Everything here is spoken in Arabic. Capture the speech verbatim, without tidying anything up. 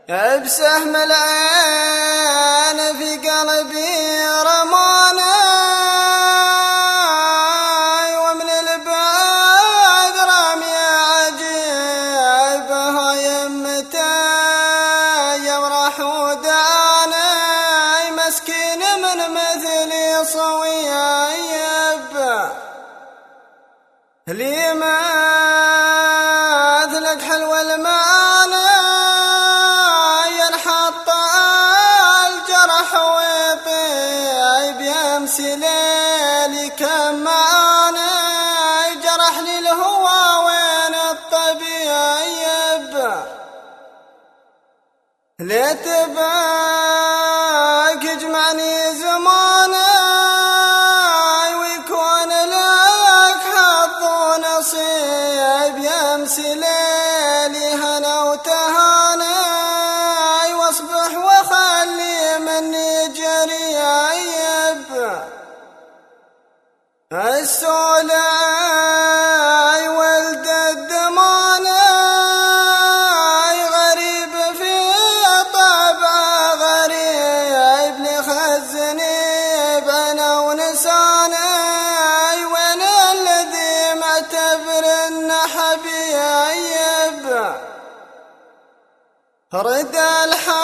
بسهم العين في قلبي رماني، ومن البعد رمي عجيبها يمتى يمرح وداني، مسكين من مثلي صويب لي مثلك حلو المعنى، ينحط الجرح ويطيب يمسي ليلي كماني، جرحني الهوى وين الطبيب ليتباك يجمعني زماني، ويكون لك حظ ونصيب يمسي ليلي هنا وتهاني، واصبح وخلي مني جريب السولع ولد الدماني، غريب في طبعه غريب لخزني بعنا ونساني، وين الذي معتبر انه حبيب رد الحال